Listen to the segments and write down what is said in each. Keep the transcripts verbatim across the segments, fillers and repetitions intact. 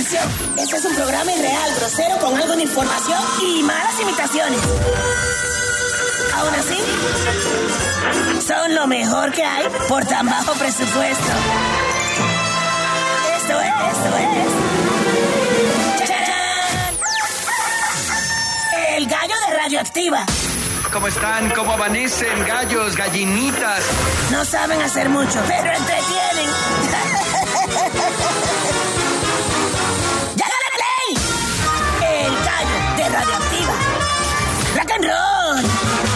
Atención, este es un programa irreal, grosero, con algo de información y malas imitaciones. Aún así, son lo mejor que hay por tan bajo presupuesto. Esto es, esto es... ¡Chachán! El gallo de Radioactiva. ¿Cómo están? ¿Cómo amanecen? Gallos, gallinitas. No saben hacer mucho, pero entretienen. ¡Ya dale play! El gallo de Radioactiva. ¡Rock and roll!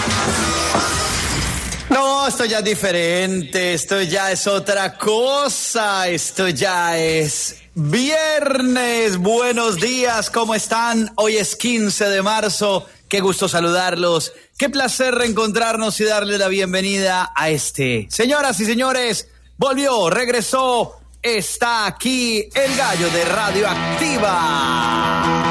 No, esto ya es diferente, esto ya es otra cosa, esto ya es viernes. Buenos días, ¿cómo están? Hoy es quince de marzo, qué gusto saludarlos, qué placer reencontrarnos y darle la bienvenida a este. Señoras y señores, volvió, regresó, está aquí el gallo de Radioactiva.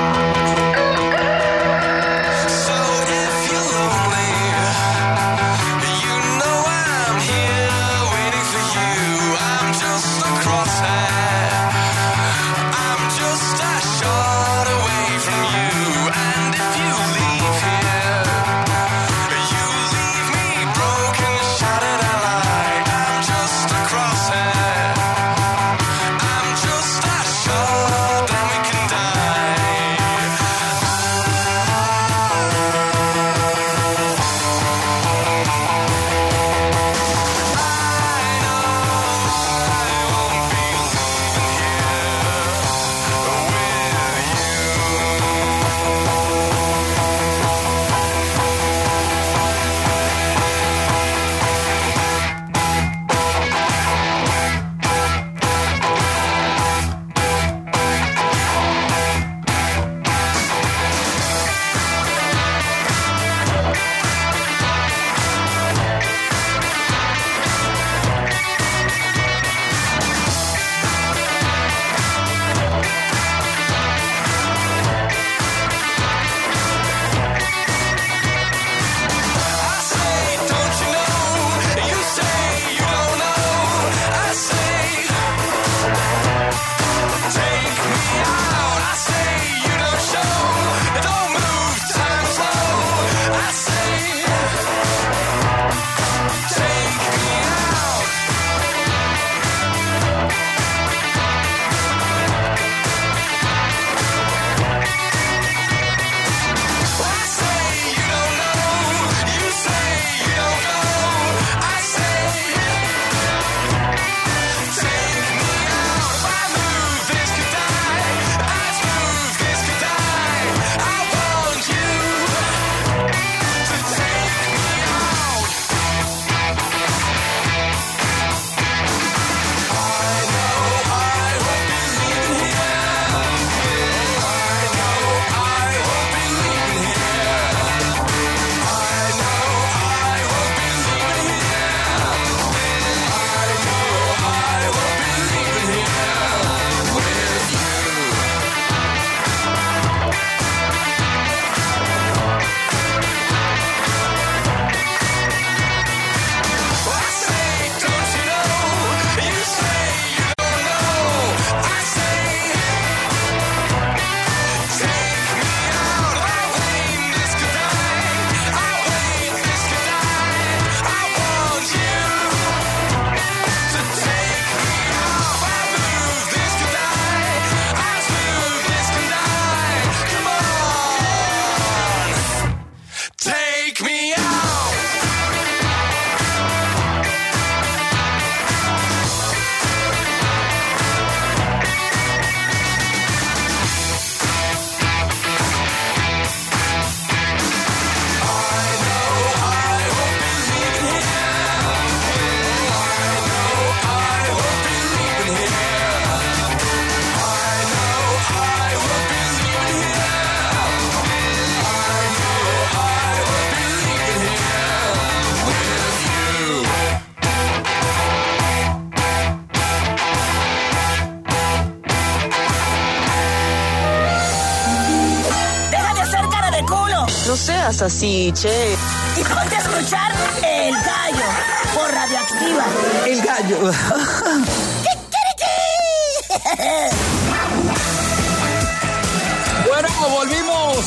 No seas así, che. Y ponte a escuchar El Gallo por Radioactiva. El Gallo.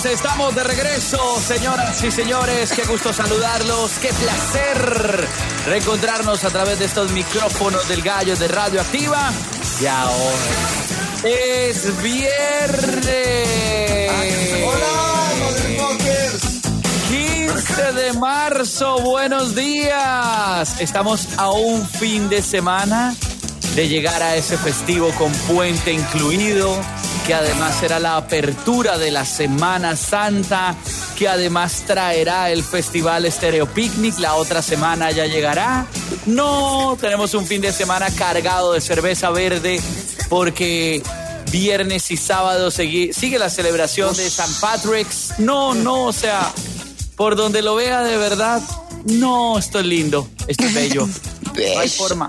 Pues estamos de regreso, señoras y señores. Qué gusto saludarlos. Qué placer reencontrarnos a través de estos micrófonos del Gallo de Radioactiva. Y ahora es viernes. Hola, quince de marzo. Buenos días. Estamos a un fin de semana de llegar a ese festivo con puente incluido, que además será la apertura de la Semana Santa, que además traerá el Festival Estéreo Picnic. La otra semana ya llegará. No, tenemos un fin de semana cargado de cerveza verde, porque viernes y sábado sigue, sigue la celebración de Saint Patrick's. No, no, o sea, por donde lo vea de verdad, no, esto es lindo, esto es bello. No hay forma.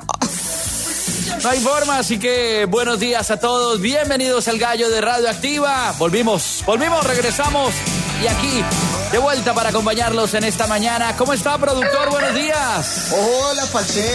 No hay forma, así que buenos días a todos, bienvenidos al Gallo de Radioactiva. Volvimos, volvimos, regresamos y aquí de vuelta para acompañarlos en esta mañana. ¿Cómo está, productor? Buenos días. Hola,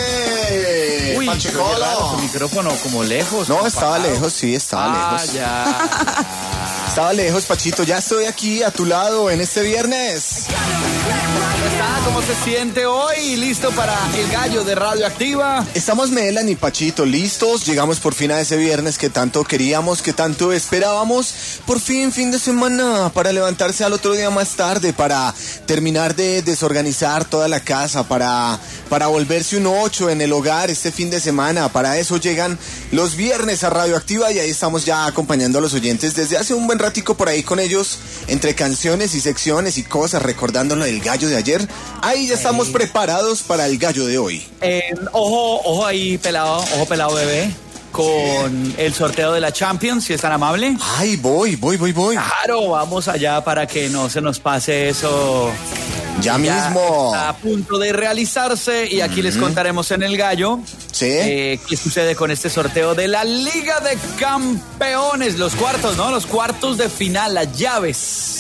Pache. Uy, Pachecolo. Tu micrófono como lejos. No, como estaba apagado. lejos, sí, estaba Ah, lejos. ya. Estaba lejos, Pachito. Ya estoy aquí a tu lado en este viernes. ¿Cómo está? ¿Cómo se siente hoy? ¿Listo para el Gallo de Radioactiva? Estamos Melan y Pachito listos. Llegamos por fin a ese viernes que tanto queríamos, que tanto esperábamos. Por fin, fin de semana, para levantarse al otro día más tarde, para terminar de desorganizar toda la casa, para, para volverse un ocho en el hogar este fin de semana. Para eso llegan los viernes a Radioactiva y ahí estamos ya acompañando a los oyentes desde hace un buen ratico por ahí con ellos, entre canciones y secciones y cosas, recordándolo del gallo de ayer. Ahí ya estamos Ey. preparados para el gallo de hoy. Eh, ojo, ojo ahí, pelado, ojo pelado bebé, con el sorteo de la Champions, si es tan amable. Ay, voy, voy, voy, voy. Claro, vamos allá para que no se nos pase eso. Ya mismo. Está a punto de realizarse y aquí les contaremos en el Gallo Sí. eh, qué sucede con este sorteo de la Liga de Campeones, los cuartos, ¿no? Los cuartos de final, las llaves.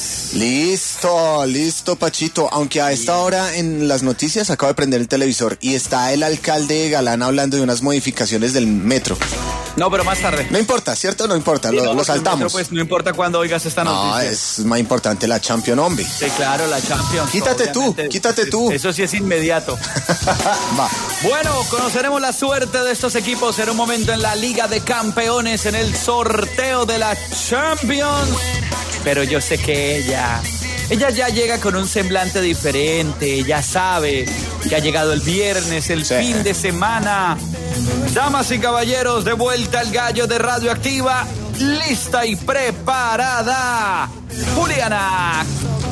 Listo, listo, Pachito. Aunque a esta hora en las noticias acabo de prender el televisor y está el alcalde Galán hablando de unas modificaciones del metro. No, pero más tarde. No importa, ¿cierto? No importa, Sí, lo, no, lo porque el saltamos. metro, pues no importa cuando oigas esta No, noticia. es más importante la Champion, hombre. Sí, claro, la Champions. Quítate tú, obviamente. quítate tú. Eso sí es inmediato. Va. Bueno, conoceremos la suerte de estos equipos en un momento en la Liga de Campeones, en el sorteo de la Champions. Pero yo sé que ella, ella ya llega con un semblante diferente, ya sabe que ha llegado el viernes, el Sí. fin de semana. Damas y caballeros, de vuelta al Gallo de Radioactiva, lista y preparada, Juliana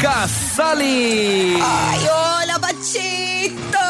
Casali. Ay, hola, Pachito.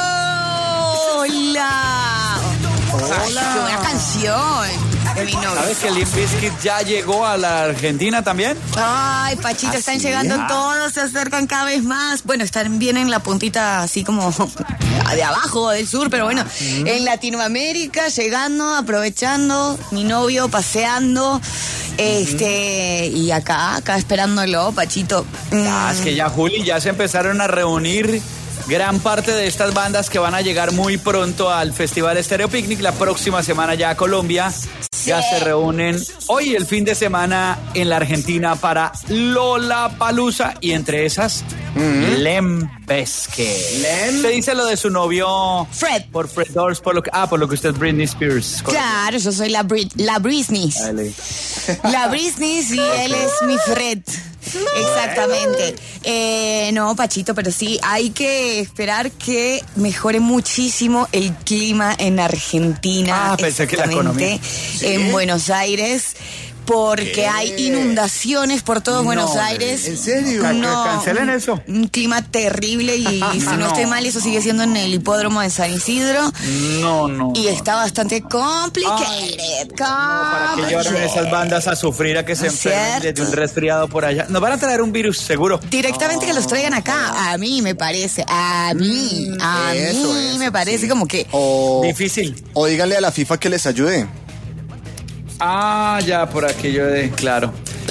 Hola. Hola. Qué buena canción de mi novio. ¿Sabes que Limp Bizkit ya llegó a la Argentina también? Ay, Pachito, ¿Ah, están sí? llegando Ah. todos, se acercan cada vez más. Bueno, están bien en la puntita así como de abajo, del sur, pero bueno, en Latinoamérica, llegando, aprovechando, mi novio paseando, este, y acá, acá esperándolo, Pachito. Ah, es que ya, Juli, ya se empezaron a reunir gran parte de estas bandas que van a llegar muy pronto al Festival Estéreo Picnic. La próxima semana ya a Colombia. Ya se reúnen hoy el fin de semana en la Argentina para Lollapalooza y entre esas, Limp Bizkit. Limp. Se dice lo de su novio Fred. por Fred Durst, por lo que, ah, por lo que usted es Britney Spears. Claro, yo soy la, Brit la Britney. Dale. La Britney y él es mi Fred. Exactamente. Eh, no, Pachito, pero sí, hay que esperar que mejore muchísimo el clima en Argentina. Ah, pensé que la exactamente, economía. en Buenos Aires. Porque ¿Qué? hay inundaciones por todo No, Buenos ¿en Aires. serio? Ca- No, cancelen un- eso. Un clima terrible y, y si no, No. estoy mal, eso sigue siendo en el hipódromo de San Isidro. No, no. Y no. está bastante complicated. Para que llevaron esas bandas a sufrir, a que se Es enfermen cierto. de un resfriado por allá. Nos van a traer un virus, seguro. Directamente que los traigan acá. A mí me parece. A mí. A eso, mí eso, me parece como que. O, Difícil. o díganle a la FIFA que les ayude. Ah, ya, por aquello de... Claro.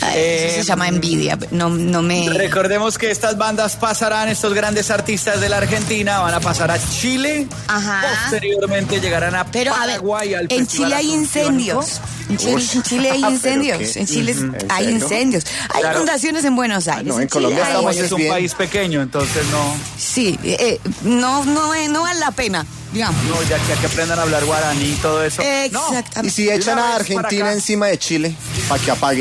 Eh, Eso se llama envidia. No, no me... Recordemos que estas bandas pasarán, estos grandes artistas de la Argentina van a pasar a Chile. Ajá. Posteriormente llegarán a Pero, Paraguay. a ver, al en Festival Chile hay Asunciónico. incendios. En Chile, en Chile hay incendios. En Chile ¿En hay serio? incendios. Hay Claro. inundaciones en Buenos Aires. no, en Chile Colombia hay- estamos- Es un bien. país pequeño, entonces no, Sí, eh, no, no, eh, no vale la pena, digamos. no ya que, que aprendan a hablar guaraní y todo eso. No. Y Exactamente. si echan Una a vez para Argentina acá. encima de Chile, para que apague.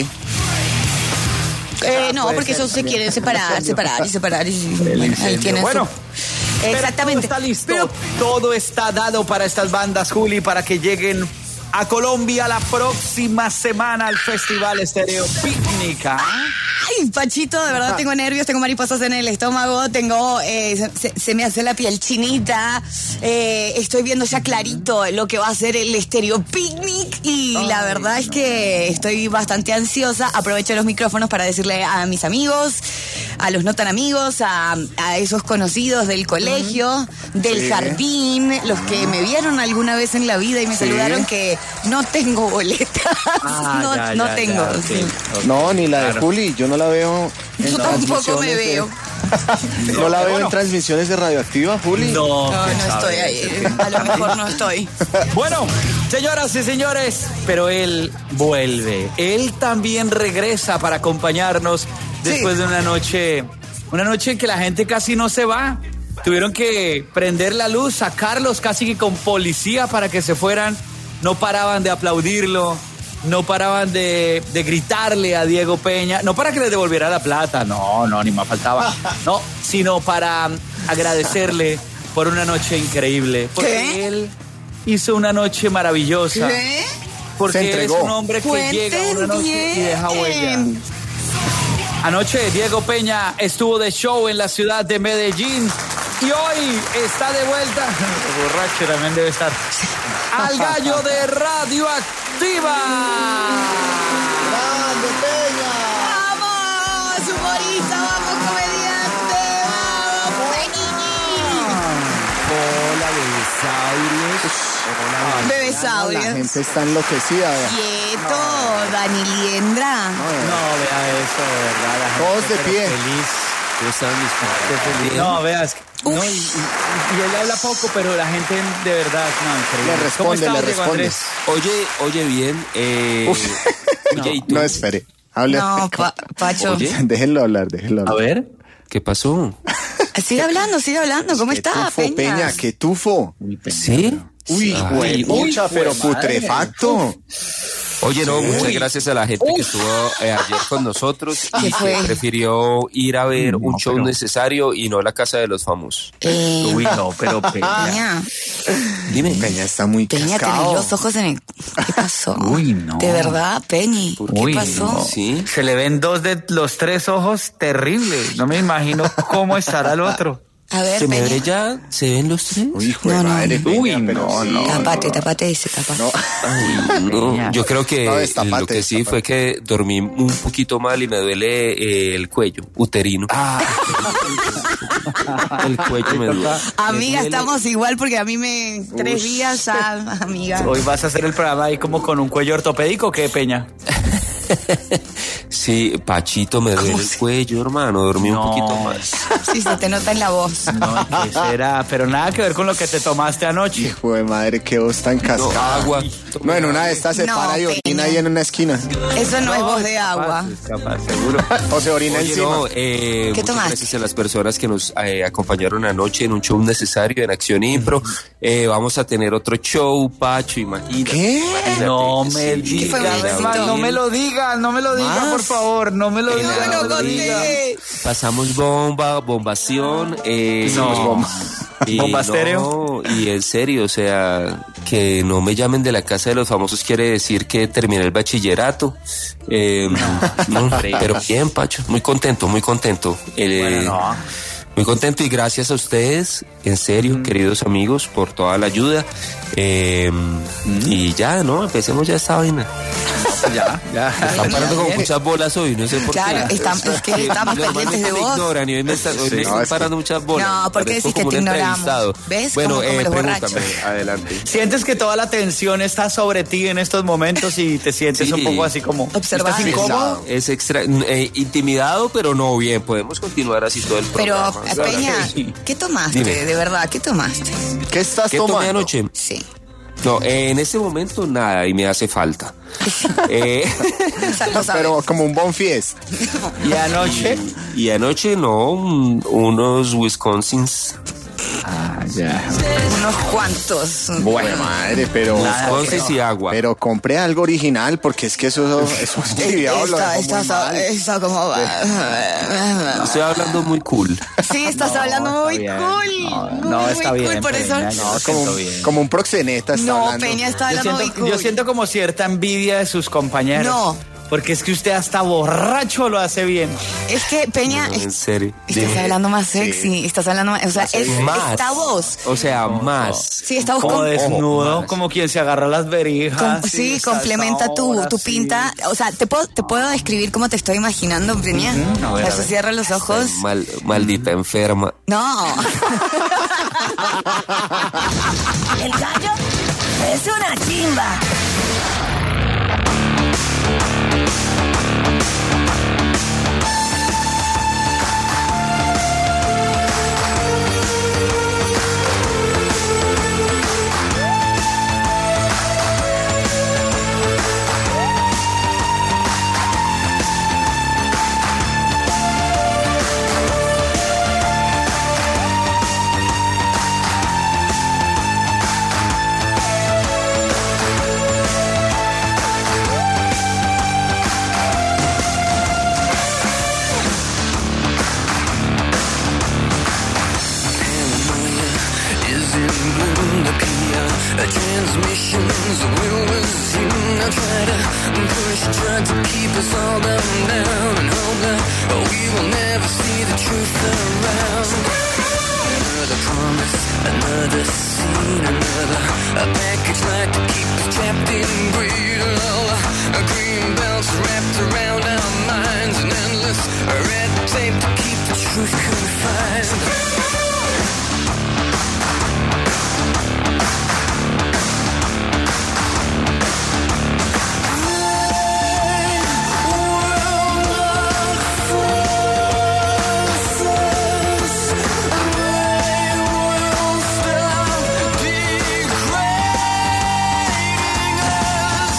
Eh, no, puede porque ser ellos se también. quieren separar, separar y separar. Y, bueno, ahí incendio. tienen Bueno, su- Pero exactamente. todo está listo. Pero- Todo está dado para estas bandas, Juli, para que lleguen a Colombia la próxima semana al Festival Estéreo Picnica. Ay, Pachito, de verdad tengo nervios, tengo mariposas en el estómago, tengo, eh, se, se me hace la piel chinita, eh, estoy viendo ya clarito lo que va a ser el Estéreo Picnic y la verdad es que estoy bastante ansiosa. Aprovecho los micrófonos para decirle a mis amigos, a los no tan amigos, a, a esos conocidos del colegio, del Sí. jardín, los que me vieron alguna vez en la vida y me Sí. saludaron, que no tengo boletas, Ah, no, ya, no ya, tengo. ya, sí. sí. No, ni la de Claro. Juli, yo no la veo en Yo tampoco me transmisiones de- veo. no la veo Bueno. en transmisiones de Radioactiva, Juli. No, No, quién no estoy sabe. ahí. A lo mejor no estoy. Bueno, señoras y señores, pero él vuelve. Él también regresa para acompañarnos después de una noche, una noche en que la gente casi no se va. Tuvieron que prender la luz, sacarlos casi que con policía para que se fueran. No paraban de aplaudirlo, no paraban de, de gritarle a Diego Peña, no para que les devolviera la plata, no, no, ni más faltaba, no, sino para agradecerle por una noche increíble, porque ¿Qué? él hizo una noche maravillosa, ¿Qué? porque Se él es entregó. un hombre que Cuenten llega una noche y deja huella. bien. Anoche Diego Peña estuvo de show en la ciudad de Medellín y hoy está de vuelta. Borracho también debe estar. Al gallo de Radioactiva. ¡Grande, Peña! ¡Vamos, humorista! ¡Vamos, comediante! ¡Vamos, Peñini! Hola, bebesaurios. Bebesaurios. La gente está enloquecida. vea. Quieto, Dani Liendra. No, vea eso, de verdad. la gente, Todos de pero pie. Feliz. ¿Cómo están mis qué feliz. No, veas. No, y, y- y él habla poco, pero la gente de verdad, no, increíble. Le responde, ¿Cómo estás, le Diego responde. Andrés? Oye, oye bien. Eh, oye, ¿y tú? No, espere. Hable. No, pa- Pacho. Oye. Déjenlo hablar, déjenlo A hablar. ver. ¿Qué pasó? Sigue hablando, sigue hablando. ¿Cómo Qué está, tufo, Peña? Peña, qué tufo. ¿Sí? Uy, Ay, güey, uy, mucha, pero jue madre. putrefacto. Oye, no, Sí. muchas gracias a la gente que estuvo eh, ayer con nosotros y ¿Qué fue? que prefirió ir a ver No, un show pero- necesario y no la casa de los famosos. Eh, Uy, no, pero Peña. Peña, Dime. Peña está muy Peña, cascado. tenés los ojos en el... ¿Qué pasó? Uy, no. De verdad, Peñi. ¿Qué Uy, pasó? no. Sí. Se le ven dos de los tres ojos terribles. No me imagino cómo estará el otro. A ver, ¿Se me Peña. ve ya? ¿Se ven los tres? Uy, hijo de No, no, madre, no. Peña, Uy, pero no, sí. no. Tapate, tapate ese, tapate. No. Ay, no. Yo creo que No, destapate, lo que sí destapate. fue que dormí un poquito mal y me duele eh, el cuello, uterino. El cuello me duele. Amiga, Me duele. estamos igual porque a mí me... Tres días ya, amiga. Hoy vas a hacer el programa ahí como con un cuello ortopédico, ¿qué, Peña? Sí, Pachito, me duele el cuello, hermano. Dormí No. un poquito más. Sí, se te nota en la voz. No, ¿qué será? Pero nada que ver con lo que te tomaste anoche. Hijo de madre, qué voz tan No, cascada. agua. No, en una de estas se No, para y Peña. orina ahí en una esquina. Eso no, es voz de agua. Capaz, capaz, seguro. O se orina Oye, encima. no, eh, ¿Qué muchas tomaste? gracias a las personas que nos eh, acompañaron anoche en un show necesario en Acción Impro. Eh, vamos a tener otro show, Pacho, imagínate. ¿Qué? imagínate, No sí, me ¿Qué fue digas, un éxito? hermano, no me lo digas, no me lo digas, ¿Más? por favor, no me lo Eh, digas. No me no lo me lo digas. conté. Pasamos bomba, bombación. Eh, No. y ¿Bomba no, estéreo? Y en serio, o sea, que no me llamen de la casa de los famosos quiere decir que terminé el bachillerato. Eh, no, pero bien, Pacho, muy contento, muy contento. Eh, Bueno, no. Muy contento y gracias a ustedes, en serio, queridos amigos, por toda la ayuda. Eh, Y ya, ¿no? Empecemos ya esta vaina. Ya, ya. Están parando como muchas bolas hoy, no sé por Claro, qué. están, es que estamos pendientes de me vos. ignoran y hoy me, está- hoy me Sí. están No, es parando muchas bolas. No, ¿por qué Parezco decís que como te un ignoramos? entrevistado. ¿Ves? Bueno, Como- como eh, los pregúntame, borrachos. adelante. ¿Sientes que toda la atención está sobre ti en estos momentos y te sientes Sí. un poco así como... Observado. ¿Estás incómodo? Es extra, eh, intimidado, pero no bien. Podemos continuar así todo el Pero, programa. eh, Peña, sí. ¿qué tomaste? Dime. De verdad, ¿qué tomaste? ¿Qué estás ¿Qué tomando? tomé anoche? Sí. No, eh, en este momento nada y me hace falta. Eh, O sea, lo sabes. Pero como un bon fies. ¿Y anoche? y anoche no, un- unos Wisconsins. Ah, ya. Unos cuantos. Bueno, madre, pero... Wisconsins y agua. Pero compré algo original porque es que eso, eso es trivial, lo Esta, dejó esta, muy mal. esta como... Estoy hablando muy cool. Sí, estás hablando está muy bien. cool. No, muy, no, está muy bien, cool, por eso... Peña, yo No, me como, siento bien. como un proxeneta está No, hablando. Peña está Yo hablando siento, muy yo cool. siento como cierta envidia de sus compañeros. No. Porque es que usted hasta borracho lo hace bien. Es que, Peña, No, es- en serio. estás Dime. hablando más sexy, estás hablando más... O sea, es, Más. esta voz... O sea, más. Sí, esta voz... Como con- desnudo, más. como quien se agarra las verijas. com- sí, está complementa esa tu, hora, tu sí. pinta. O sea, ¿te puedo, te puedo describir cómo te estoy imaginando, Peña? Ujú, a ver, a Eso ver. cierra los ojos. Mal- maldita enferma. No. El gallo es una chimba. Transmissions will resume. I try to push, try to keep us all down, down, and hope that we will never see the truth around. Another promise, another scene, another a package like to keep us trapped in greed. All a green belts wrapped around our minds, and endless red tape to keep the truth confined. Stop degrading us.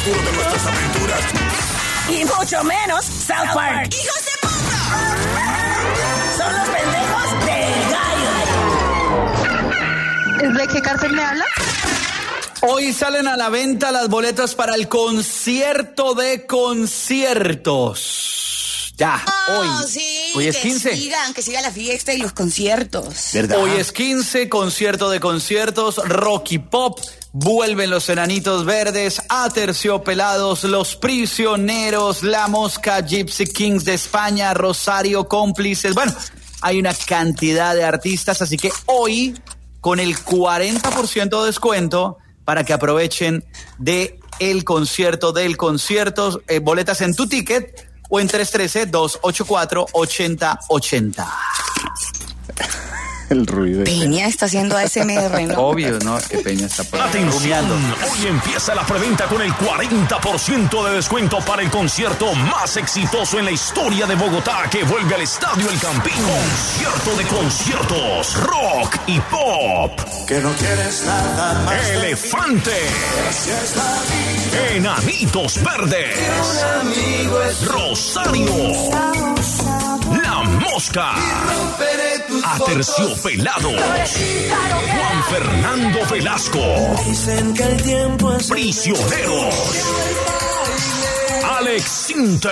futuro de nuestras aventuras. Y mucho menos South Park. ¡Hijos de puta! Son los pendejos del gallo. ¿Es de qué cárcel me habla? Hoy salen a la venta las boletas para el concierto de conciertos. Ya, Oh, hoy. sí, hoy es que quince. sigan, que siga la fiesta y los conciertos. ¿Verdad? Hoy es quince, concierto de conciertos, rock y pop. Vuelven los Enanitos Verdes, Aterciopelados, Los Prisioneros, La Mosca, Gypsy Kings de España, Rosario, Cómplices. Bueno, hay una cantidad de artistas, así que hoy con el cuarenta por ciento de descuento para que aprovechen de el concierto del concierto. Eh, boletas en tu ticket o en tres uno tres, dos ocho cuatro, ocho cero ocho cero. El ruido. Peña está haciendo A S M R, ¿no? Obvio, ¿no? Es que Peña está por ahí Atención, rumiando. hoy empieza la preventa con el cuarenta por ciento de descuento para el concierto más exitoso en la historia de Bogotá que vuelve al Estadio El Campín. Concierto de conciertos, rock y pop. Que no quieres nada más. Elefante. Enanitos Verdes. Rosario. La Mosca. Aterciopelados. Juan Fernando Velasco. Dicen que el tiempo es Prisioneros. Alex Sintek.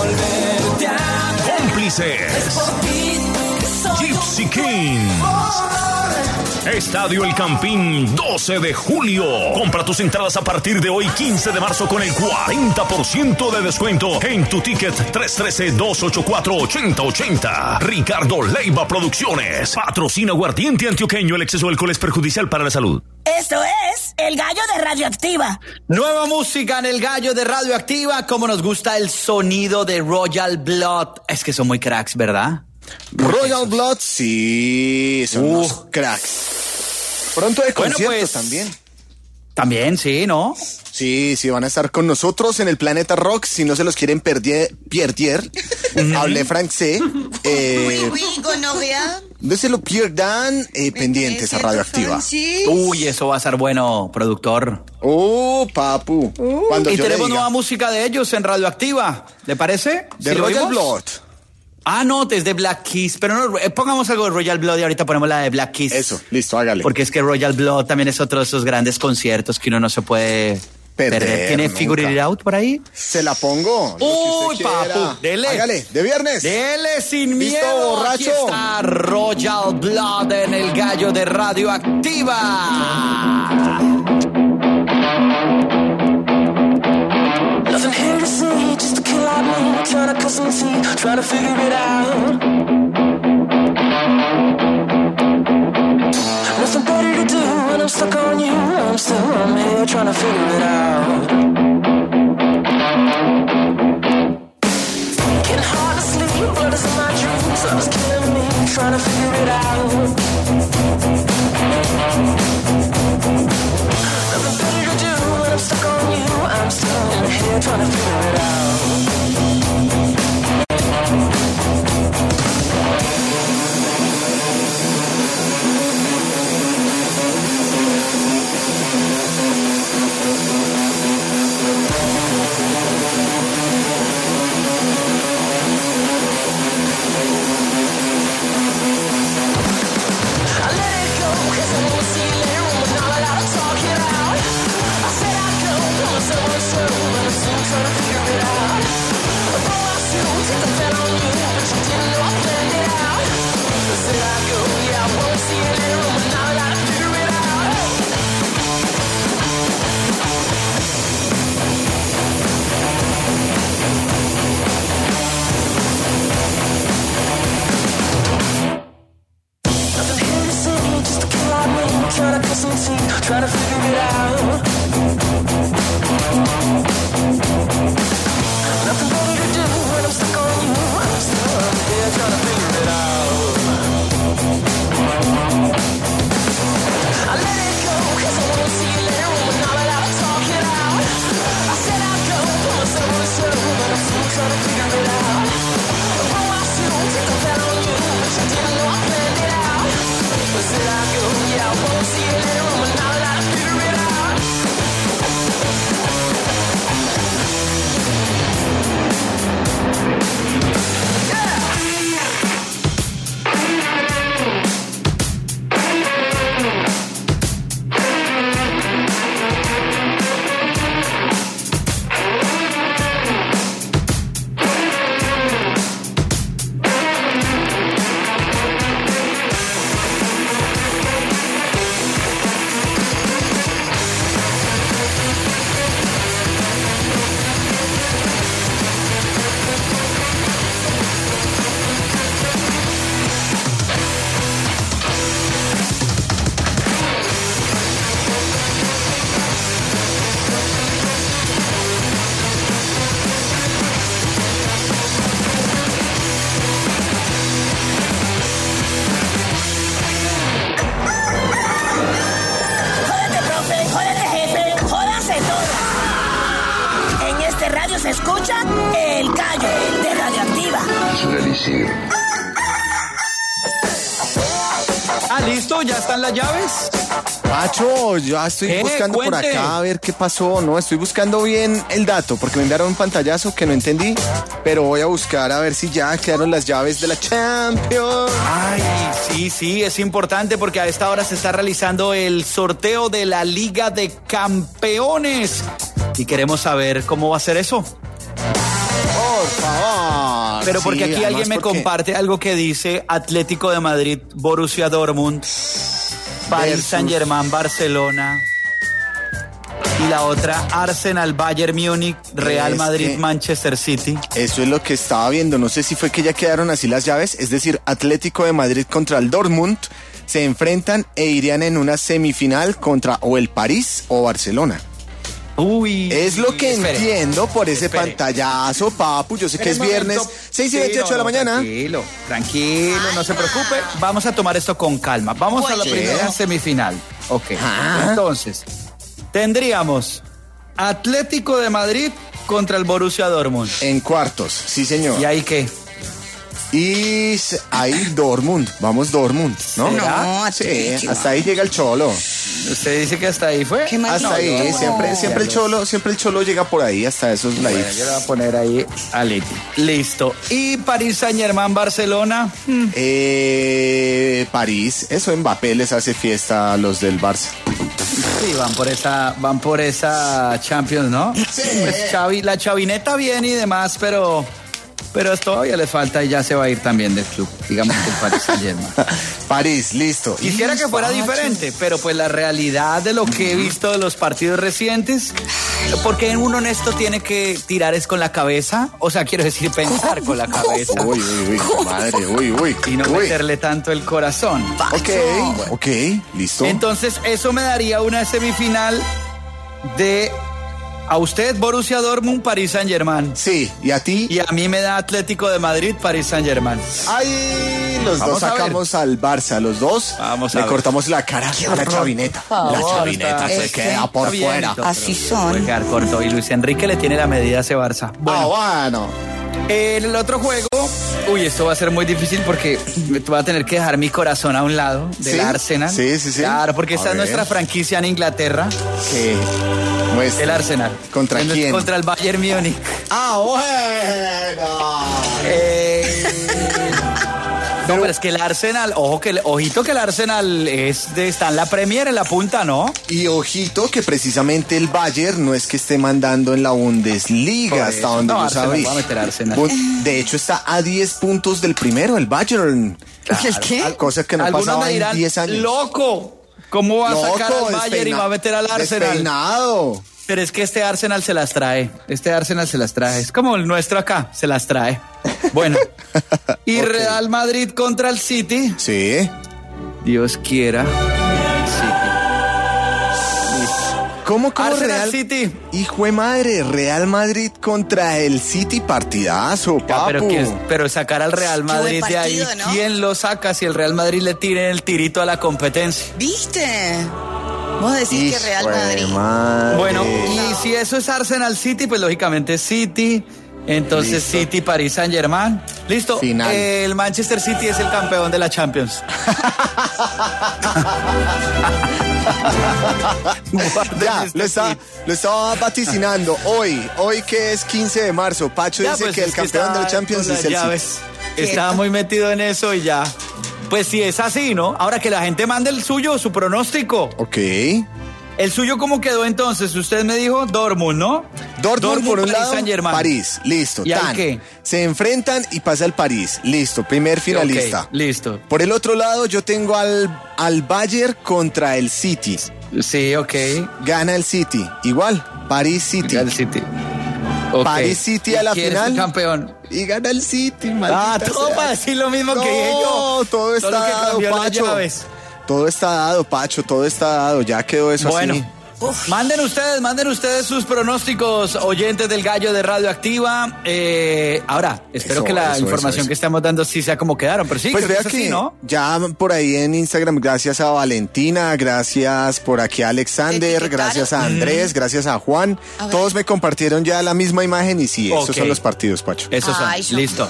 Cómplices. Gypsy Kings. Estadio El Campín, doce de julio. Compra tus entradas a partir de hoy, quince de marzo, con el cuarenta por ciento de descuento en tu ticket tres uno tres, dos ocho cuatro, ocho cero ocho cero. Ricardo Leiva Producciones. Patrocina Aguardiente Antioqueño. El exceso de alcohol es perjudicial para la salud. Esto es El Gallo de Radioactiva. Nueva música en El Gallo de Radioactiva. Como nos gusta el sonido de Royal Blood. Es que son muy cracks, ¿verdad? Royal Blood, sí, son Uh. unos cracks. Pronto de Bueno, conciertos pues, también. También, sí, ¿no? Sí, sí, van a estar con nosotros en el Planeta Rock. Si no se los quieren perder, pierder, hablé francés. Eh, Oui, oui, gonorrea. no se lo pierdan, eh, pendientes a Radioactiva. Sí. Uy, eso va a ser bueno, productor. Oh, papu. Cuando Y yo le tenemos diga. nueva música de ellos en Radioactiva. ¿Le parece? De ¿Sí lo Royal oímos? Blood. Ah, no, es de Black Keys. Pero no, eh, pongamos algo de Royal Blood y ahorita ponemos la de Black Keys. Eso, listo, hágale. Porque es que Royal Blood también es otro de esos grandes conciertos que uno no se puede Perder perder. ¿Tiene nunca. Figure It Out por ahí? Se la pongo. lo que Uy, usted quiera. papu, dele. Hágale, de viernes. Dele sin Listo, miedo. borracho. Aquí está Royal Blood en El Gallo de Radioactiva. nothing here to see, just a kid like me, trying to cut some teeth, trying to figure it out. Nothing better to do when I'm stuck on you. I'm still on here trying to figure it out. Getting hard to sleep, blood is in my dreams. Love's killing me, trying to figure it out. Nothing better to do when I'm stuck on you. I'm still in here trying to figure it out. Trying to figure it out. Nothing better to do when I'm stuck on you. I'm still up here trying to figure it out. I let it go, cause I won't see you later when we're not allowed to talk it out. I said I'd go, put myself on the show, but I'm still trying to figure it out. Oh, I should take the bet on you, but you didn't know I planned it out. I said I'd go, yeah, I won't see you later when we're not allowed to decir. Ah, listo, ya están las llaves. Pacho, ya estoy ¿Qué? buscando Cuente. por acá a ver qué pasó. No, estoy buscando bien el dato porque me enviaron un pantallazo que no entendí, pero voy a buscar a ver si ya quedaron las llaves de la Champions. Ay, sí, sí, es importante porque a esta hora se está realizando el sorteo de la Liga de Campeones. Y queremos saber cómo va a ser eso. Por favor. Pero porque Sí, aquí alguien además me porque- comparte algo que dice Atlético de Madrid, Borussia Dortmund, Paris Versus- Saint-Germain, Barcelona. Y la otra, Arsenal, Bayern Múnich, Real Es Madrid, que- Manchester City. Eso es lo que estaba viendo. No sé si fue que ya quedaron así las llaves. Es decir, Atlético de Madrid contra el Dortmund se enfrentan e irían en una semifinal contra o el París o Barcelona. Uy. Es lo que espere. entiendo por ese Espere. pantallazo, papu. Yo sé que es Espere un viernes, momento. seis y Sí, veintiocho de la no, mañana. Tranquilo, tranquilo, no se preocupe. Vamos a tomar esto con calma. Vamos a la Sí. primera semifinal. Ok. Ajá. Entonces, tendríamos Atlético de Madrid contra el Borussia Dortmund. En cuartos, sí señor. ¿Y ahí qué? Y s- ahí Dortmund, vamos Dortmund, ¿no? No, Sí, Atlético. hasta ahí llega el Cholo. ¿Usted dice que hasta ahí fue? ¿Qué más? Hasta No, ahí, no. siempre, siempre el Cholo, siempre el Cholo llega por ahí, hasta esos Bueno, lados. yo le voy a poner ahí a Leti. Listo. ¿Y París Saint-Germain, Barcelona? Eh, París, eso Mbappé les hace fiesta a los del Barça. Sí, van por esa, van por esa Champions, ¿no? Sí. Pues Xavi- la chavineta viene y demás, pero, pero todavía le falta y ya se va a ir también del club, digamos que el Paris Saint-Germain. París, listo. Quisiera Y que fuera Pacho. diferente, pero pues la realidad de lo que he visto de los partidos recientes, porque uno honesto tiene que tirar es con la cabeza, o sea, quiero decir pensar con la cabeza Uy, uy, uy, madre, uy, uy. y no uy. meterle tanto el corazón. Ok, ok, listo. Entonces, eso me daría una semifinal de a usted, Borussia Dortmund, Paris Saint-Germain. Sí, ¿y a ti? Y a mí me da Atlético de Madrid, Paris Saint-Germain. Ay, los Vamos dos a ver. sacamos al Barça, los dos. Vamos a le ver. cortamos la cara a la chavineta. La chavineta se Es que queda por Está bien, fuera. Víctor, Así pero son. puede quedar corto. Y Luis Enrique le tiene la medida a ese Barça. Bueno, Ah, bueno. el otro juego, uy, esto va a ser muy difícil porque me voy a tener que dejar mi corazón a un lado del ¿Sí? Arsenal. Sí, sí, sí. Claro, porque A esta es ver. nuestra franquicia en Inglaterra, ¿Qué? Muestra. el Arsenal. ¿Contra En- quién? Contra el Bayern Múnich. Ah, bueno. Eh, no, pero es que el Arsenal, ojo que el- ojito que el Arsenal es de, está en la Premier en la punta, ¿no? Y ojito que precisamente el Bayern no es que esté mandando en la Bundesliga, Por hasta eso. donde No, yo Arsenal, sabía. va a meter Arsenal. Bun- De hecho está a diez puntos del primero, el Bayern. ¿El qué? Cosa que no Algunos pasaba me dirán, en diez años. loco, ¿cómo va a sacar Loco, al Bayern y despeina- va a meter al Arsenal? Despeinado. Pero es que este Arsenal se las trae. Este Arsenal se las trae. Es como el nuestro acá, se las trae. Bueno. Y Ok. Real Madrid contra el City. Sí. Dios quiera. ¿Cómo, cómo Arsenal Real? City. Hijo de madre, Real Madrid contra el City, partidazo, Ya, papu. pero, ¿quién- pero sacar al Real Qué buen Madrid de ahí, partido, ¿no? ¿quién lo saca si el Real Madrid le tire el tirito a la competencia? ¿Viste? Vos decís que Real Hijo de Madrid. madre. Bueno, y si eso es Arsenal City, pues lógicamente City. Entonces Listo. City, Paris Saint Germain. Listo. Final. El Manchester City es el campeón de la Champions. Ya, Este lo, está, tweet. lo estaba vaticinando. Hoy, hoy que es quince de marzo, Pacho Ya, dice pues, que el es que campeón de la estaba Champions con es las el llaves. City. Estaba muy metido en eso y ya. Pues si es así, ¿no? Ahora que la gente mande el suyo, su pronóstico. Ok. ¿El suyo cómo quedó entonces? Usted me dijo Dortmund, ¿no? Dortmund, por un Paris lado, Saint-Germain. París, listo. ¿Y ahí Tan. qué? Se enfrentan y pasa el París, listo, primer finalista. Ok, listo. Por el otro lado, yo tengo al, al Bayern contra el City. Sí, ok. Gana el City, igual, París City. El City. Ok. París City a ¿Y la quién es final? el campeón? Y gana el City, Ah, maldita todo sea. para decir lo mismo que dije yo. No, todo está Solo que dado, cambió las Pacho. llaves. Todo está dado, Pacho, todo está dado. Ya quedó eso Bueno. así. Manden ustedes, manden ustedes sus pronósticos, oyentes del Gallo de Radioactiva. Eh, ahora, espero Eso, que la eso, información eso, eso. que estamos dando sí sea como quedaron, pero sí, Pues creo vea que es que así, ¿no? ya por ahí en Instagram, gracias a Valentina, gracias por aquí a Alexander, ¿Te etiquetaron? gracias a Andrés, gracias a Juan. A ver. Todos me compartieron ya la misma imagen y sí, esos Ok. son los partidos, Pacho. Esos son, Ay, yo- listo.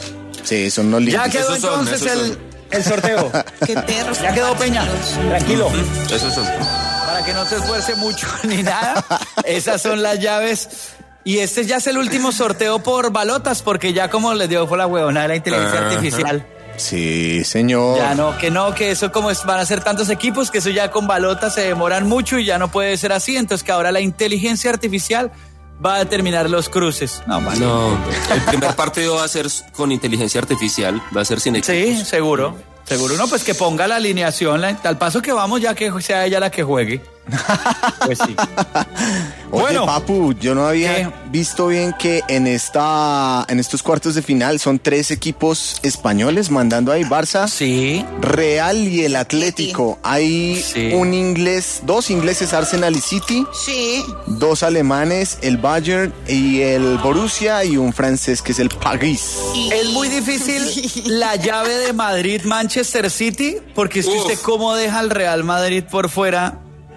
Sí, son unos lindos. Ya quedó Esos son, entonces esos el, son. el sorteo. Qué perros. Ya quedó Peña. Tranquilo. Esos son. Para que no se esfuerce mucho ni nada. Esas son las llaves. Y este ya es el último sorteo por balotas, porque ya como les dio por la huevona de la inteligencia Ajá. artificial. Sí, señor. Ya no, que no, que eso como es, van a ser tantos equipos que eso ya con balotas se demoran mucho y ya no puede ser así. Entonces que ahora la inteligencia artificial va a determinar los cruces. No, vale. No, el primer partido va a ser con inteligencia artificial, va a ser sin equipos. Sí, seguro. Seguro. No, pues que ponga la alineación, la- al paso que vamos ya que sea ella la que juegue. Pues sí. Oye, Bueno. Papu, yo no había ¿Qué? visto bien que en esta, en estos cuartos de final son tres equipos españoles mandando ahí Barça, Sí. Real y el Atlético. Hay Sí. un inglés, dos ingleses, Arsenal y City, Sí. dos alemanes, el Bayern y el Borussia, y un francés que es el París. Es muy difícil la llave de Madrid-Manchester City, porque es que Uf. usted cómo deja al Real Madrid por fuera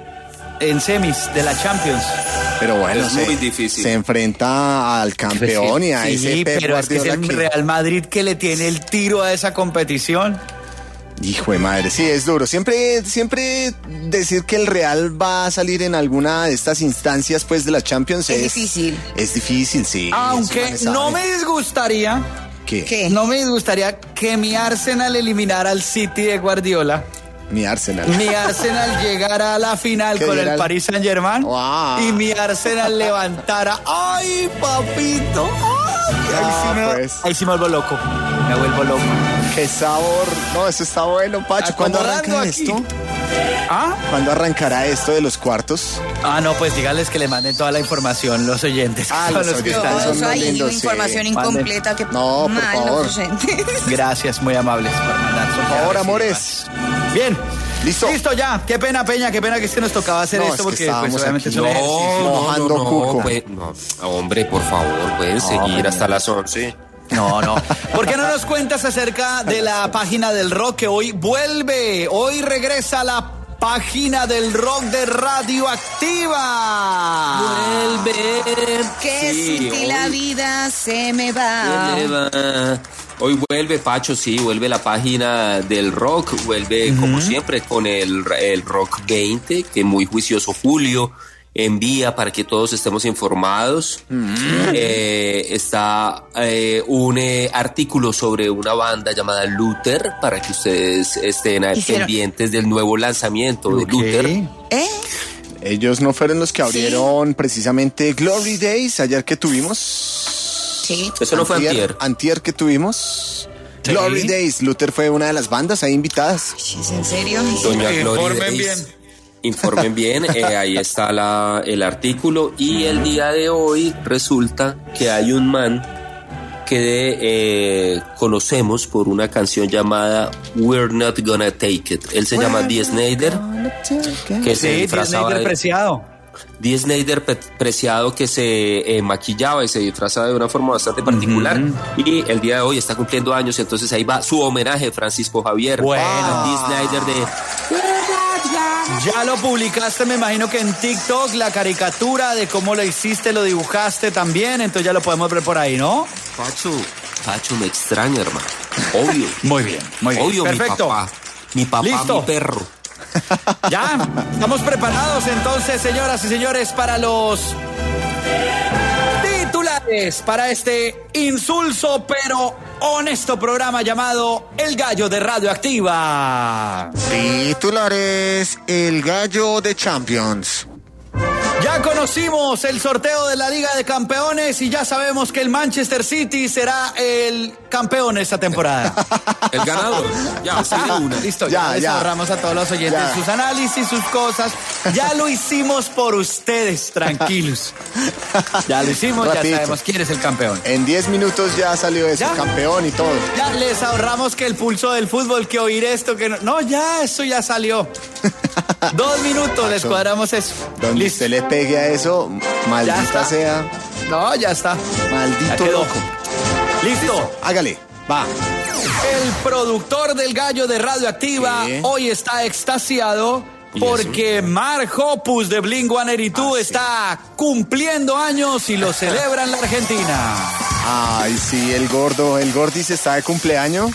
en semis de la Champions. Pero bueno, Es se, muy difícil. se enfrenta al campeón y a sí, ese Pep pero es que es Guardiola el que- Real Madrid que le tiene el tiro a esa competición. Hijo de madre, sí, es duro. Siempre, siempre decir que el Real va a salir en alguna de estas instancias, pues, de la Champions Es difícil. Es difícil, sí. Aunque eso no sabe. me disgustaría, ¿Qué? ¿Qué? no me disgustaría que mi Arsenal eliminara al City de Guardiola. Mi Arsenal. Mi Arsenal llegara a la final ¿Qué con dirá el el- Paris Saint Germain Wow. y mi Arsenal levantara. ¡Ay, papito! ¡Ay! Ahí, Ah, sí me, pues. ahí sí me vuelvo loco. Me vuelvo loco. Qué sabor. No, eso está bueno, Pacho. ¿Cuándo Acomodando arranca aquí. esto? ¿Ah? ¿Cuándo arrancará esto de los cuartos? Ah, no, pues dígales que le manden toda la información los oyentes. Ah, Son los que oyentes. están. son Todos muy ahí, lindos, sí. información Manden. incompleta que No, por mal favor. los oyentes. Gracias, muy amables por mandar. Por favor, amores. Bien. Listo. Listo ya. Qué pena, Peña, qué pena que es que nos tocaba hacer No, esto es que porque pues, estábamos obviamente aquí. es un No, ejercicio. no, Mojando no, cuco. no, pues, no, hombre, por favor, pueden seguir hasta las once. No, no. ¿Por qué no nos cuentas acerca de la página del rock que hoy vuelve? Hoy regresa la página del rock de Radioactiva. Vuelve. Que Sí, sin ti la hoy- vida se me va. Vuelve. Hoy vuelve, Pacho, sí, vuelve la página del rock, vuelve como siempre con el, el Rock veinte, que muy juicioso Julio envía para que todos estemos informados. Eh, está eh, un eh, artículo sobre una banda llamada Luther para que ustedes estén Hicieron- pendientes del nuevo lanzamiento de Ok. Luther. ¿Eh? Ellos no fueron los que abrieron precisamente Glory Days ayer que tuvimos. Sí. Eso no fue antier. Antier que tuvimos. Sí. Glory Days. Luther fue una de las bandas ahí invitadas. ¿Es en serio? Doña Sí, Gloria informen Days. bien. Informen bien, eh, ahí está la, el artículo y el día de hoy resulta que hay un man que eh, conocemos por una canción llamada We're Not Gonna Take It. Él se llama Dee Snider, que se Sí, disfrazaba Disney de... preciado. Dee Snider pe- Preciado, que se eh, maquillaba y se disfrazaba de una forma bastante particular. Y el día de hoy está cumpliendo años, entonces ahí va su homenaje, Francisco Javier. Bueno. A Dee Snider de... Ya lo publicaste, me imagino que en TikTok, la caricatura de cómo lo hiciste, lo dibujaste también, entonces ya lo podemos ver por ahí, ¿no? Pacho, Pacho me extraña, hermano. Obvio. Muy bien, muy bien. Obvio, Perfecto. mi papá. Mi papá, Listo. mi perro. Ya, estamos preparados entonces, señoras y señores, para los titulares, para este insulso pero honesto programa llamado El Gallo de Radioactiva. Titulares: El Gallo de Champions. Ya conocimos el sorteo de la Liga de Campeones y ya sabemos que el Manchester City será el campeón esta temporada. El ganador. Ya, sí, de una. Listo, ya, Ya, les ya. ahorramos a todos los oyentes Ya. sus análisis, sus cosas. Ya lo hicimos por ustedes, tranquilos. Ya lo hicimos, Rapidito. ya sabemos quién es el campeón. En diez minutos ya salió eso, ¿Ya? campeón y todo. Ya les ahorramos que el pulso del fútbol, que oír esto, que no. No, ya, eso ya salió. Dos minutos les cuadramos eso. Donde Listo. usted le pegue a eso, Ya maldita está. sea, No, ya está. Ya maldito quedó. loco. Listo. Hágale, va. El productor del Gallo de Radioactiva ¿Qué? hoy está extasiado ¿Y porque Mark Hoppus de Blink ciento ochenta y dos Ah, sí. está cumpliendo años y lo celebra en la Argentina. Ay, sí, el gordo, el Gordis está de cumpleaños.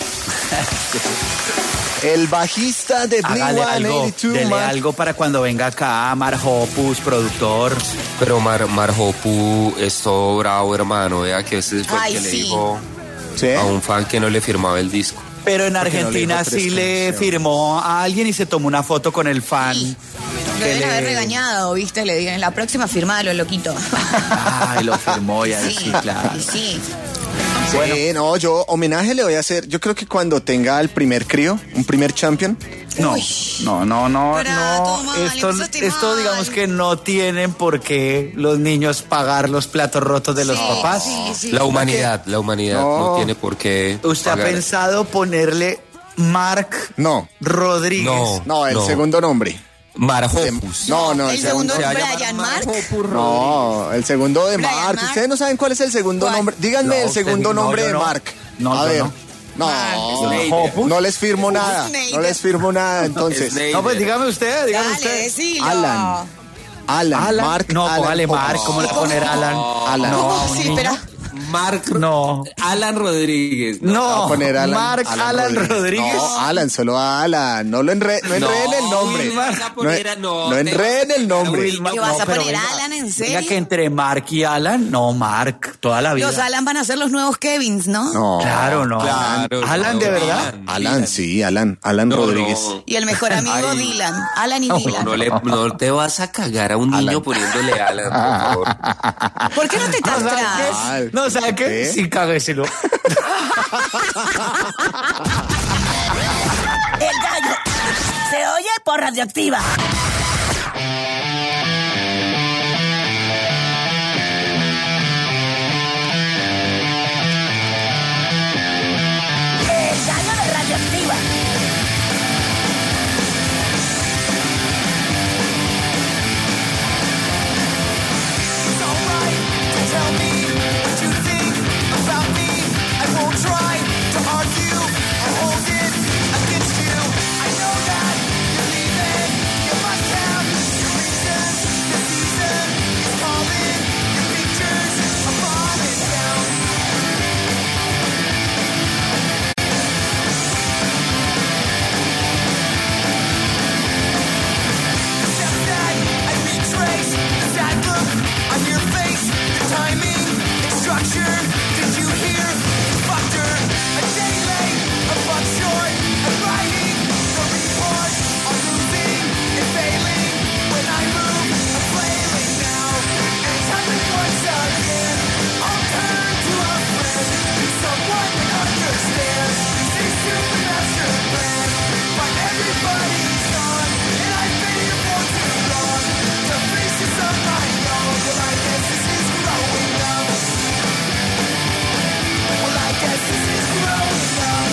El bajista de Blink Hágale algo, ciento ochenta y dos, dele Mark. algo para cuando venga acá, Marjopus, productor. Pero Mar, Marjopu es todo bravo, hermano. Vea que ese fue Ay, el que sí. le dijo ¿Sí? a un fan que no le firmaba el disco. Pero en Porque no le Argentina dijo tres sí le canciones. firmó a alguien y se tomó una foto con el fan. Sí. Lo que deben le- haber regañado, ¿viste? Le digan, en la próxima firmalo, loquito. Ay, lo firmó ya, sí, Sí, claro. y sí. Sí, no, yo homenaje le voy a hacer. Yo creo que cuando tenga el primer crío, un primer champion. No, Uy. no, no, no, Pero no. todo mal, Esto, empezaste esto mal. digamos que no tienen por qué los niños pagar los platos rotos de los Sí, papás. sí, sí. La humanidad, la humanidad no, No. tiene por qué. ¿Usted ha pagar. pensado ponerle Marc No, Rodríguez? No. no, el No. segundo nombre. Marjopus. No, no, El el segundo segundo. nombre, se llama Brian Mark. No, el segundo de Brian Mark. Mark. Ustedes no saben cuál es el segundo ¿Cuál? nombre. Díganme No, el usted segundo no, nombre yo de no. Mark. No, a yo ver. no. No, Snyder. no les firmo nada. Snyder. No les firmo nada, entonces. Snyder. No, pues dígame usted, dígame Dale, usted. decilo. Alan. Alan, Alan. Mark. no, Alan póngale Popes. Marc. ¿Cómo le va a poner Alan? Alan. No, ¿Cómo? un Sí, niño. espera. Marc. No. Alan Rodríguez. No, Va a poner Alan, Marc Alan Rodríguez. No, Alan, solo Alan. No lo enre no enreden el nombre. Wilmar, vas a No, poner- no no, te enreden vas a el nombre. Wilmar, ¿Qué vas no, a pero poner venga, Alan, en venga serio? que entre Marc y Alan, no, Marc, toda la vida. Los Alan van a ser los nuevos Kevins, ¿no? No. Claro, no. Claro, Alan, no, ¿de verdad? Alan, Alan, sí, Alan. Alan No, Rodríguez. no. Y el mejor amigo Ay. Dylan. Alan y No, Dylan. no, le, no te vas a cagar a un niño Alan. poniéndole Alan, por favor. ¿Por qué no te No, ¿sabe castras? Ay, qué? No, ¿sabe qué? ¿qué? Sí, cágueselo. El gallo se oye por Radioactiva. El gallo de Radioactiva. It's alright to tell me what you think about me. I won't try to argue or hold it against you. I know that you're leaving. You must have your reasons. The season is calling. Your pictures are falling down. The steps that I retrace, the sad look on your face, the timing and structure. Did you hear? Fucked her. A day late, a buck short. I'm writing the report on losing and failing. When I move, I'm flailing now. And tell me once again, I'll turn to a friend, someone that understands. This is the master plan, but everybody's gone, and I've been here for too long. The faces of my own, well I guess this is growing up. Well I guess this is growing up.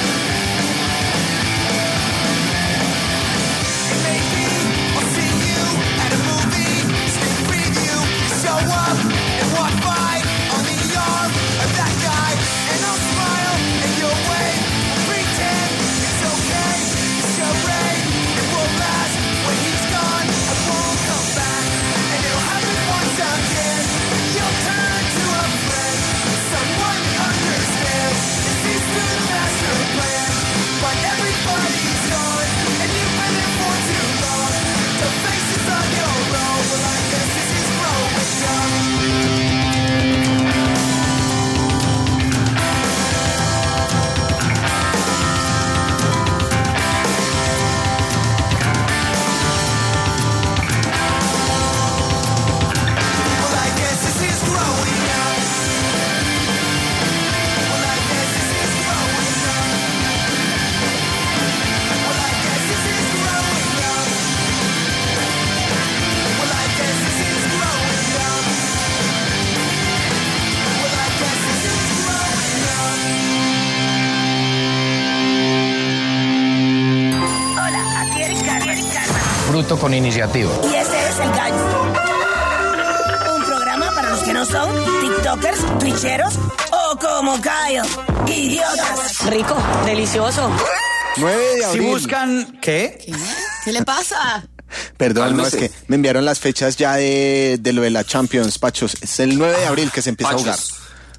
And maybe I'll see you at a movie, sneak preview. You show up and walk by on the arm of that guy, and I'll smile and you'll wave, pretend it's okay. Charade, it won't last. When he's gone, I won't come back, and it'll happen once again. You'll turn to a friend, someone that understands. This is the master plan, but everybody's gone, and you've been there for too long. The faces on your own, well I guess this is growing up. Well I guess this is growing up. Well I guess this is growing up. Well I guess this is growing up. Well I guess this is growing up. Well I guess this is growing up. Hola, aquí Eric Carmen. Eric Carmen. Bruto con iniciativa. Y este es El Gallo. Un programa para los que no son tiktokers, twitcheros o como Cayo, idiotas. Rico, delicioso. nueve de Si abril. buscan, ¿qué? ¿Qué? ¿Qué le pasa? Perdón, no, es Cálmese. que me enviaron las fechas ya de, de lo de la Champions, Pachos. Es el nueve de abril que se empieza a Pachos. jugar.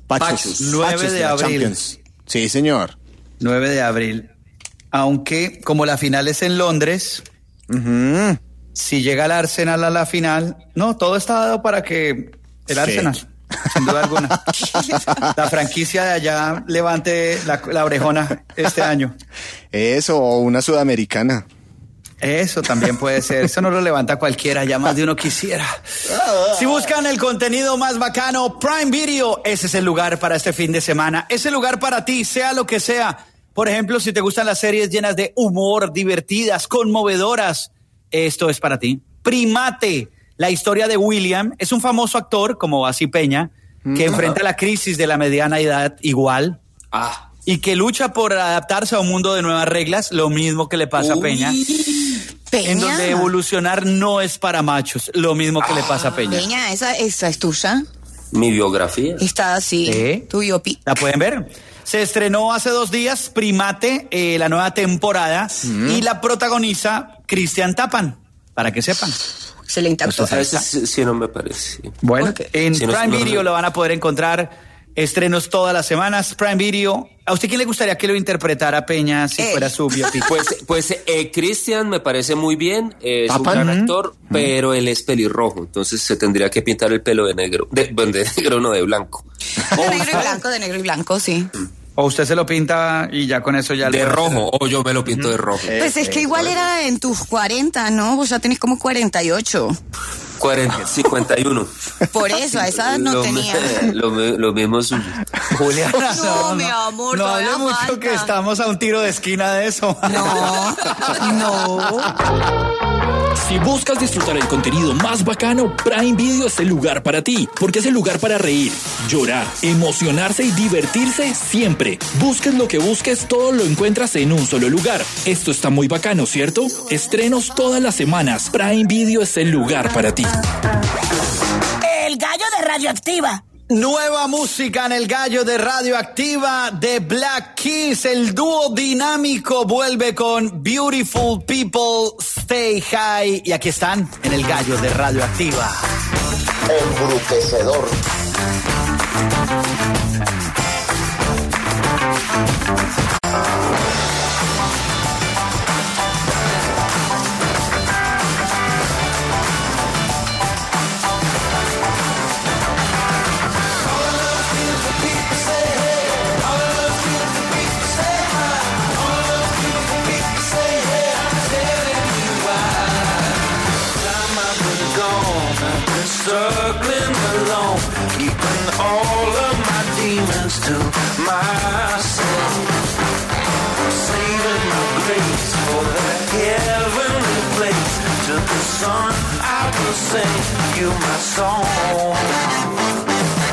Pachos. nueve Pachos de la abril. Champions. Sí, señor. nueve de abril. Aunque como la final es en Londres, Ujú. si llega el Arsenal a la final, no, todo está dado para que el Sí. Arsenal, sin duda alguna, la franquicia de allá levante la, la orejona este año. Eso, o una sudamericana. Eso también puede ser. Eso no lo levanta cualquiera, ya más de uno quisiera. Si buscan el contenido más bacano, Prime Video, ese es el lugar para este fin de semana. Es el lugar para ti, sea lo que sea. Por ejemplo, si te gustan las series llenas de humor, divertidas, conmovedoras, esto es para ti. Primate, la historia de William, es un famoso actor como Basi Peña, que enfrenta la crisis de la mediana edad igual. Ah. Y que lucha por adaptarse a un mundo de nuevas reglas, lo mismo que le pasa a Peña. Peña. En donde evolucionar no es para machos, lo mismo que le pasa a Peña. Peña, esa, esa es tuya. Mi biografía. Está así, ¿Eh? tu biopi. ¿La pueden ver? Se estrenó hace dos días Primate, eh, la nueva temporada, y la protagoniza Cristian Tapan, para que sepan. Excelente actor. A veces sí, sí no me parece. Bueno, Ok. en Sí, no- Prime no- Video lo van a poder encontrar. Estrenos todas las semanas. Prime Video. ¿A usted quién le gustaría que lo interpretara Peña si Él. fuera su biopic? Pues, pues eh, Cristian me parece muy bien, eh, es un ¿Tapan? gran actor, pero él es pelirrojo, entonces se tendría que pintar el pelo de negro, de, bueno, de negro no, de blanco. De negro y blanco, de negro y blanco, sí. O usted se lo pinta y ya con eso ya le... De rojo, o yo me lo pinto de rojo. Pues es que igual era en tus cuarenta, ¿no? Vos ya tenés como cuarenta y ocho. cuarenta, cincuenta y uno. Por eso, a esa edad no Lo tenía. me- Lo, me- lo mismo suyo. Juliana, No, mi amor, no todavía hable mucho falta. que estamos a un tiro de esquina de eso. No, no. Si buscas disfrutar el contenido más bacano, Prime Video es el lugar para ti, porque es el lugar para reír, llorar, emocionarse y divertirse siempre. Busques lo que busques, todo lo encuentras en un solo lugar. Esto está muy bacano, ¿cierto? Estrenos todas las semanas. Prime Video es el lugar para ti. El gallo de Radioactiva. Nueva música en el gallo de Radioactiva de Black Keys. El dúo dinámico vuelve con Beautiful People Stay High. Y aquí están en el gallo de Radioactiva. Embrutecedor. Struggling alone, keeping all of my demons to myself. Saving my grace for that heavenly place. To the sun I will sing you my song.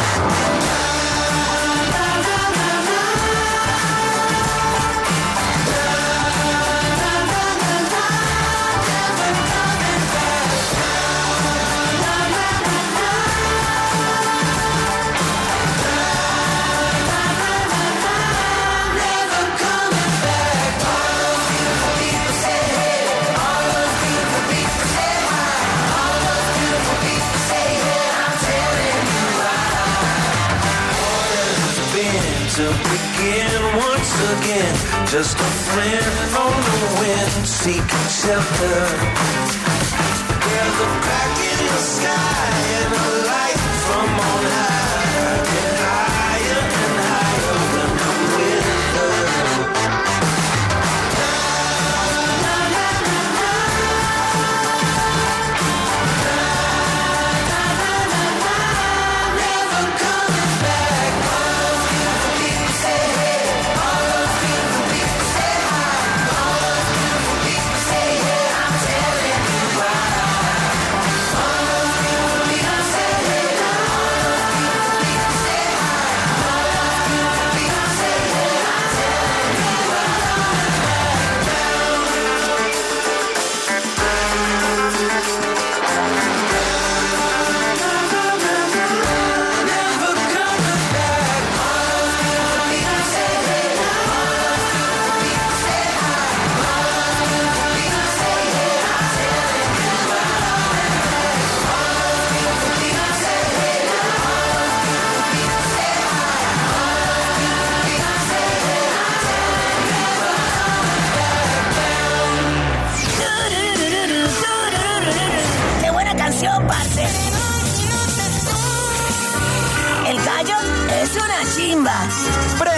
To begin once again, just a friend on the wind, seeking shelter. There's a crack in the sky and a light from on high, get higher and higher when I'm with her.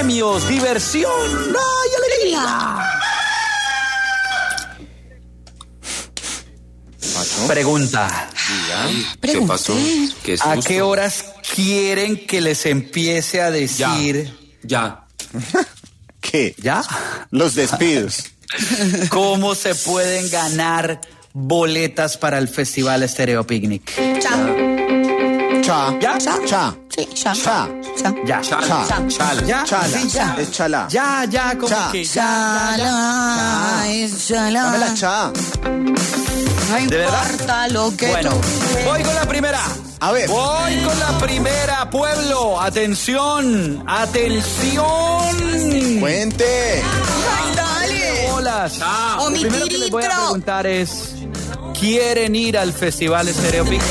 premios, diversión, ¡ay, alegría! Pregunta. ¿Qué pasó? ¿Qué ¿A susto? qué horas quieren que les empiece a decir? Ya. ¿Qué? ¿Ya? Los despidos. ¿Cómo se pueden ganar boletas para el Festival Estéreo Picnic? Cha. Cha. ¿Ya? Cha. Sí, cha. Cha. Cha. Ya. Chala. Cha. Chala. ¿Ya? Chala. Sí, ya. Es chala. Ya, ya, como Cha. que ya. Chala, es chala. Dame la cha. No ¿De verdad? importa lo que Bueno, tú- voy con la primera. A ver. Voy con la primera, pueblo. Atención, atención. Cuente. Ay, dale. Bolas. O Lo mi primero que les voy a tiritro. preguntar es, ¿quieren ir al Festival Estéreo Picnic?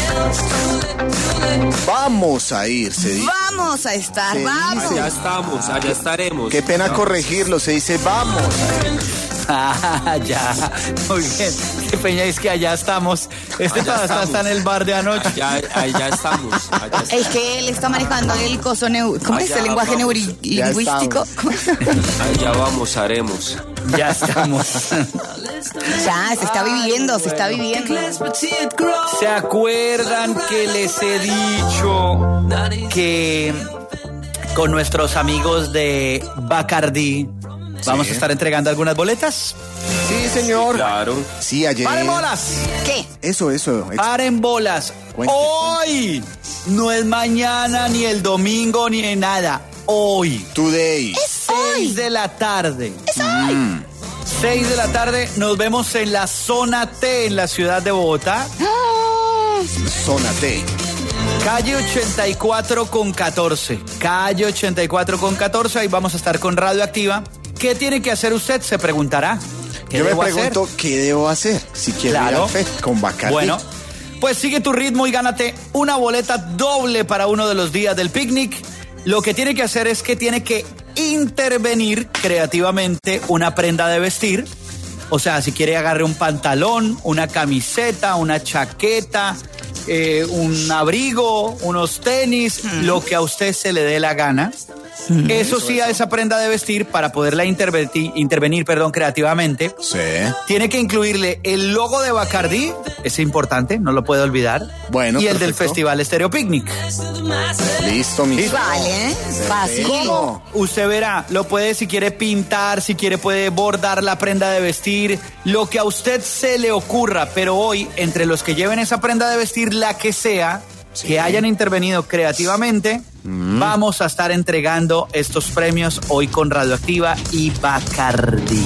Vamos a ir, se dice. Vamos a estar, Se vamos. Allá estamos, allá estaremos. Qué pena corregirlo, se dice vamos. Ah, ya. Muy bien. Qué peña es que allá estamos. Este Allá todavía está, estamos. está en el bar de anoche. Allá, allá estamos. Allá estamos. Es que él está manejando el coso neu- ¿cómo es Allá el lenguaje vamos. neurolingüístico? Allá vamos, haremos. Ya estamos. Ya, se está viviendo, se está viviendo. ¿Se acuerdan que les he dicho que con nuestros amigos de Bacardí vamos a estar entregando algunas boletas? Sí, señor. Claro. Sí, ayer. ¡Paren bolas! ¿Qué? Eso, eso. ex- ¡Paren bolas! Cuente, Hoy no es mañana, ni el domingo, ni nada. Hoy. Today. seis de la tarde. Mm. seis de la tarde nos vemos en la zona T en la ciudad de Bogotá. Zona T. Calle ochenta y cuatro con catorce. Calle ochenta y cuatro con catorce. Ahí vamos a estar con Radioactiva. ¿Qué tiene que hacer usted? Se preguntará. ¿Qué Yo me debo hacer? pregunto qué debo hacer si quiero ir Claro. al fest con Bacardi. Bueno, pues sigue tu ritmo y gánate una boleta doble para uno de los días del picnic. Lo que tiene que hacer es que tiene que intervenir creativamente una prenda de vestir. O sea, si quiere agarre un pantalón, una camiseta, una chaqueta, eh, un abrigo, unos tenis, lo que a usted se le dé la gana. Eso sí, a esa prenda de vestir, para poderla intervenir, intervenir perdón, creativamente, Sí. tiene que incluirle el logo de Bacardí, es importante, no lo puede olvidar. Bueno, y el del perfecto. Festival Estéreo Picnic. Listo, mi. Vale, fácil. ¿Cómo? Usted verá, lo puede si quiere pintar, si quiere puede bordar la prenda de vestir, lo que a usted se le ocurra, pero hoy, entre los que lleven esa prenda de vestir, la que sea, que hayan intervenido creativamente, vamos a estar entregando estos premios hoy con Radioactiva y Bacardí.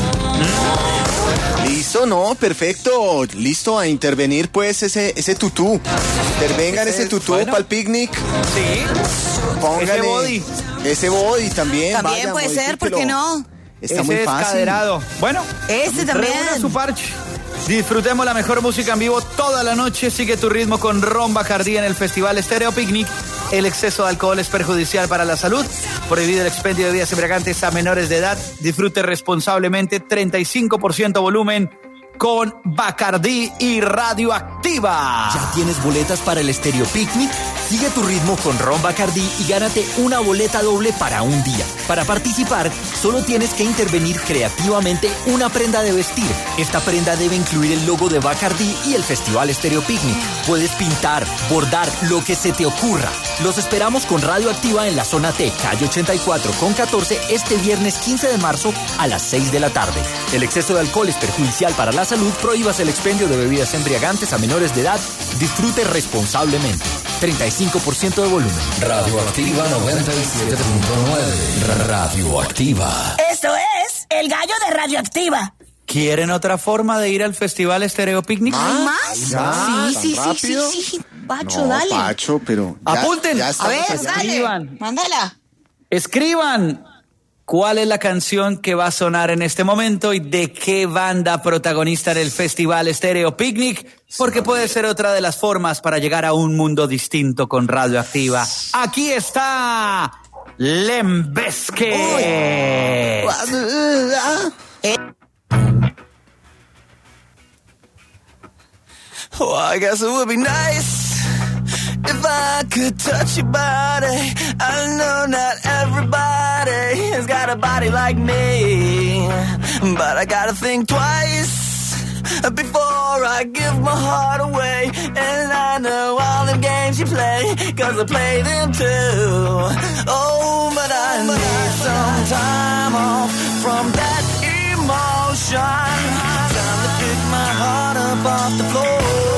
Listo, no, perfecto. Listo a intervenir, pues, ese, ese tutú. Intervengan Ese ese, es, tutú bueno. para el picnic. Sí. Póngale Ese body. Ese body también. También vaya, puede ser, ¿por qué modifíquelo. no? Está Ese muy es fácil. caderado. Bueno, Ese también. reúna su parche. Disfrutemos la mejor música en vivo toda la noche. Sigue tu ritmo con Ron Bacardí en el Festival Estéreo Picnic. El exceso de alcohol es perjudicial para la salud. Prohibido el expendio de bebidas embriagantes a menores de edad. Disfrute responsablemente. treinta y cinco por ciento volumen con Bacardí y Radioactiva. ¿Ya tienes boletas para el Estéreo Picnic? Sigue tu ritmo con Ron Bacardí y gánate una boleta doble para un día. Para participar, solo tienes que intervenir creativamente una prenda de vestir. Esta prenda debe incluir el logo de Bacardí y el Festival Estéreo Picnic. Puedes pintar, bordar, lo que se te ocurra. Los esperamos con Radioactiva en la zona T, calle ochenta y cuatro con catorce, este viernes quince de marzo a las seis de la tarde. El exceso de alcohol es perjudicial para la salud. Prohíbas el expendio de bebidas embriagantes a menores de edad. Disfrute responsablemente. treinta y cinco por ciento de volumen. Radioactiva noventa y siete punto nueve. Radioactiva. Esto es El Gallo de Radioactiva. ¿Quieren otra forma de ir al Festival Estéreo Picnic? ¿Hay más? ¿Ya? Sí, ¿Tan sí, sí, rápido? sí, sí. Pacho, No, dale. Pacho, pero. ya- Apunten. ya A estamos ver, allá. dale. Escriban. Mándala. Escriban cuál es la canción que va a sonar en este momento y de qué banda protagonista en el Festival Estéreo Picnic, porque puede ser otra de las formas para llegar a un mundo distinto con Radioactiva. Aquí está Lembesque. Oh, I guess it would be nice if If I could touch your body, I know not everybody has got a body like me, but I gotta think twice before I give my heart away. And I know all the games you play, cause I play them too. Oh, but I need some time off from that emotion. Time to pick my heart up off the floor.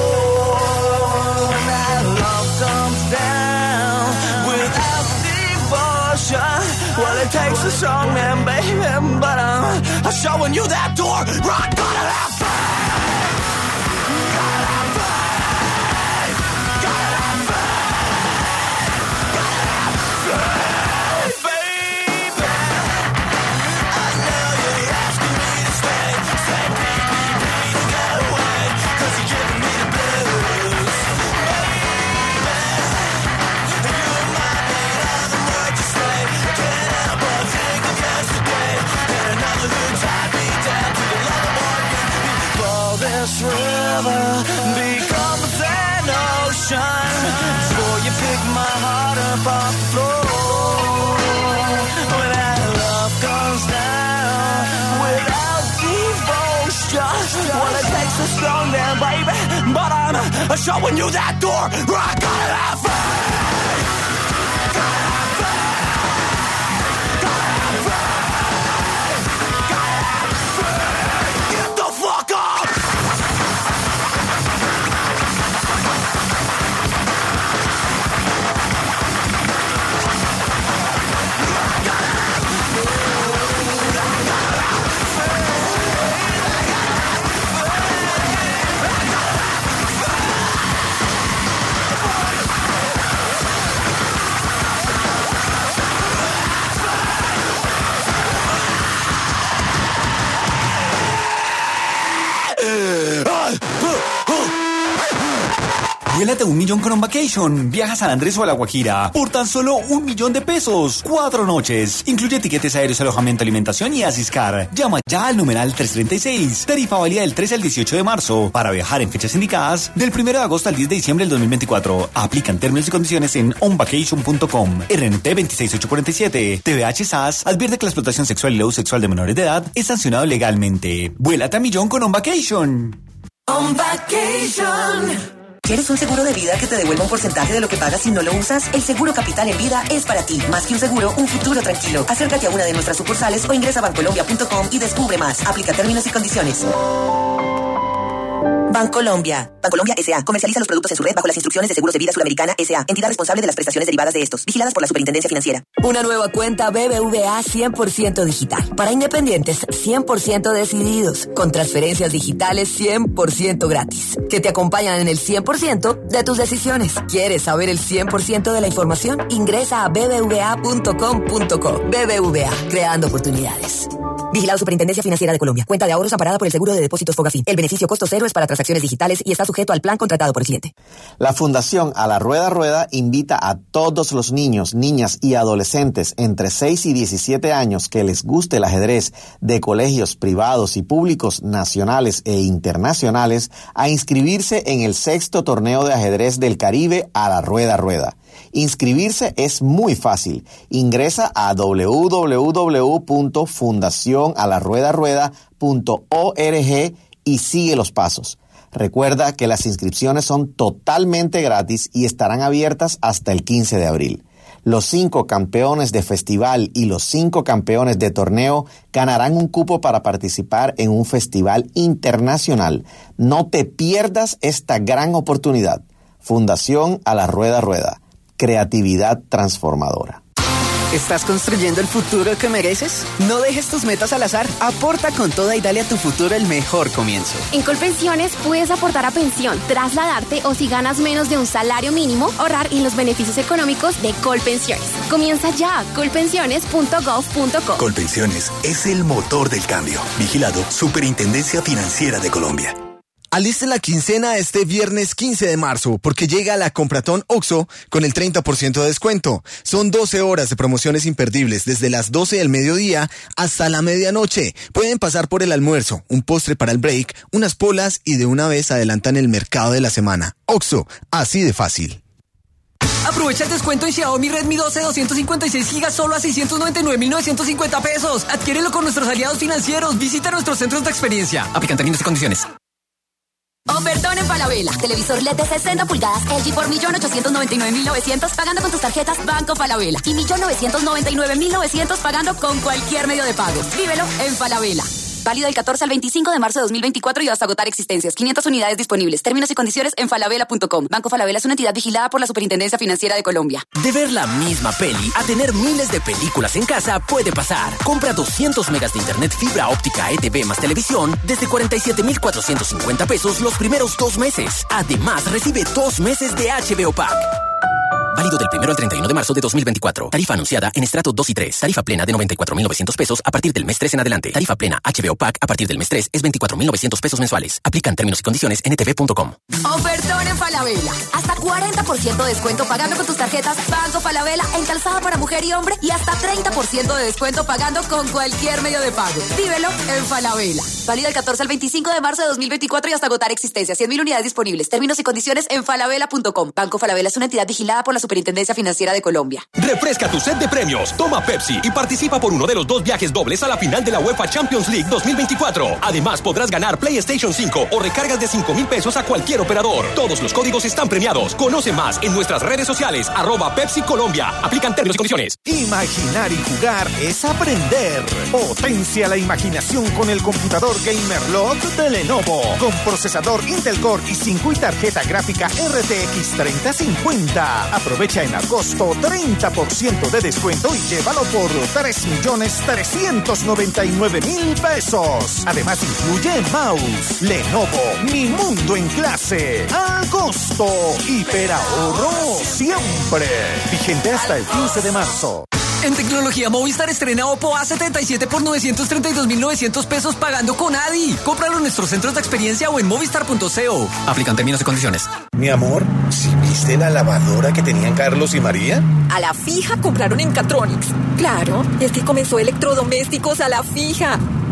When that love comes down without devotion, well, it takes a strong man, baby, but I'm, I'm showing you that door. Rock, gotta have faith. Gotta have faith. Gotta have faith. Gotta have faith, baby. I know you're asking me to stay. Say, please, please, please, go away, cause you're giving me the blues. Baby, you remind me of the words you say. Can't help but think of yesterday, and another who tied me down to the loverboy. Before this river becomes an ocean, before you pick my heart up off the floor. When that love comes down without devotion, well, it takes a strong man, baby, but I'm uh, showing you that door. I gotta have faith. Gotta have faith. Gotta have faith. Gotta have faith. Get the fuck up. Vuélate un millón con On Vacation. Viaja a San Andrés o a La Guajira por tan solo un millón de pesos. Cuatro noches. Incluye tiquetes aéreos, alojamiento, alimentación y Asiscar. Llama ya al numeral trescientos treinta y seis. Tarifa válida del trece al dieciocho de marzo. Para viajar en fechas indicadas del primero de agosto al diez de diciembre del dos mil veinticuatro. Aplican términos y condiciones en on vacation punto com. R N T veintiséis mil ochocientos cuarenta y siete. T V H S A S advierte que la explotación sexual y el abuso sexual de menores de edad es sancionado legalmente. Vuélate a millón con On Vacation. On Vacation. ¿Quieres un seguro de vida que te devuelva un porcentaje de lo que pagas si no lo usas? El Seguro Capital en Vida es para ti. Más que un seguro, un futuro tranquilo. Acércate a una de nuestras sucursales o ingresa a bancolombia punto com y descubre más. Aplica términos y condiciones. Bancolombia. Bancolombia S A comercializa los productos en su red bajo las instrucciones de Seguros de Vida Sudamericana S A, entidad responsable de las prestaciones derivadas de estos, vigiladas por la Superintendencia Financiera. Una nueva cuenta B B V A cien por ciento digital. Para independientes cien por ciento decididos. Con transferencias digitales cien por ciento gratis. Que te acompañan en el cien por ciento de tus decisiones. ¿Quieres saber el cien por ciento de la información? Ingresa a b b v a punto com punto co. B B V A, creando oportunidades. Vigilado Superintendencia Financiera de Colombia. Cuenta de ahorros amparada por el Seguro de Depósitos Fogafín. El beneficio costo cero es para transacciones digitales y está sujeto al plan contratado por el cliente. La Fundación A la Rueda Rueda invita a todos los niños, niñas y adolescentes entre seis y diecisiete años que les guste el ajedrez de colegios privados y públicos nacionales e internacionales a inscribirse en el sexto torneo de ajedrez del Caribe A la Rueda Rueda. Inscribirse es muy fácil. Ingresa a w w w punto fundación a la rueda rueda punto org y sigue los pasos. Recuerda que las inscripciones son totalmente gratis y estarán abiertas hasta el quince de abril. Los cinco campeones de festival y los cinco campeones de torneo ganarán un cupo para participar en un festival internacional. No te pierdas esta gran oportunidad. Fundación A la Rueda Rueda. Creatividad transformadora. ¿Estás construyendo el futuro que mereces? No dejes tus metas al azar. Aporta con toda y dale a tu futuro el mejor comienzo. En Colpensiones puedes aportar a pensión, trasladarte o si ganas menos de un salario mínimo, ahorrar en los beneficios económicos de Colpensiones. Comienza ya, colpensiones punto gov punto co. Colpensiones es el motor del cambio. Vigilado Superintendencia Financiera de Colombia. Aliste la quincena este viernes quince de marzo porque llega la Compratón Oxxo con el treinta por ciento de descuento. Son doce horas de promociones imperdibles desde las doce del mediodía hasta la medianoche. Pueden pasar por el almuerzo, un postre para el break, unas polas y de una vez adelantan el mercado de la semana. Oxxo, así de fácil. Aprovecha el descuento en Xiaomi Redmi doce doscientos cincuenta y seis gigas solo a seiscientos noventa y nueve mil novecientos cincuenta pesos. Adquiérelo con nuestros aliados financieros. Visita nuestros centros de experiencia. Aplican términos y condiciones. Ofertón en Falabella. Televisor L E D de sesenta pulgadas L G por un millón ochocientos noventa y nueve mil novecientos pagando con tus tarjetas Banco Falabella. Y un millón novecientos noventa y nueve mil novecientos pagando con cualquier medio de pago. Vívelo en Falabella. Válido del catorce al veinticinco de marzo de dos mil veinticuatro y hasta agotar existencias. quinientas unidades disponibles. Términos y condiciones en falabella punto com. Banco Falabella es una entidad vigilada por la Superintendencia Financiera de Colombia. De ver la misma peli a tener miles de películas en casa puede pasar. Compra doscientos megas de internet fibra óptica E T V más televisión desde cuarenta y siete mil cuatrocientos cincuenta pesos los primeros dos meses. Además, recibe dos meses de H B O Pack. Válido del primero al treinta y uno de marzo de dos mil veinticuatro. Tarifa anunciada en estrato dos y tres. Tarifa plena de noventa y cuatro mil novecientos pesos a partir del mes tres en adelante. Tarifa plena H B O Pack a partir del mes tres es veinticuatro mil novecientos pesos mensuales. Aplican términos y condiciones en e t v punto com. Ofertón en Falabella. Hasta cuarenta por ciento de descuento pagando con tus tarjetas Banco Falabella en calzada para mujer y hombre y hasta treinta por ciento de descuento pagando con cualquier medio de pago. Vívelo en Falabella. Válido del catorce al veinticinco de marzo de dos mil veinticuatro y hasta agotar existencias. cien mil unidades disponibles. Términos y condiciones en falabella punto com. Banco Falabella es una entidad vigilada por la Superintendencia Financiera de Colombia. Refresca tu set de premios, toma Pepsi y participa por uno de los dos viajes dobles a la final de la UEFA Champions League dos mil veinticuatro. Además podrás ganar PlayStation cinco o recargas de cinco mil pesos a cualquier operador. Todos los códigos están premiados. Conoce más en nuestras redes sociales, arroba Pepsi Colombia. Aplican términos y condiciones. Imaginar y jugar es aprender. Potencia la imaginación con el computador Gamerlock de Lenovo. Con procesador Intel Core i cinco y tarjeta gráfica R T X treinta cincuenta. Aprovecha en agosto treinta por ciento de descuento y llévalo por tres millones trescientos noventa y nueve mil pesos. Además incluye mouse. Lenovo, mi mundo en clase. Agosto, hiperahorro siempre. Vigente hasta el quince de marzo. En tecnología Movistar estrena Oppo A setenta y siete por novecientos treinta y dos mil novecientos pesos pagando con A D I. Cómpralo en nuestros centros de experiencia o en movistar punto co. Aplican términos y condiciones. Mi amor, ¿sí viste la lavadora que tenían Carlos y María? A la fija compraron en Catronics. Claro, es que comenzó electrodomésticos a la fija.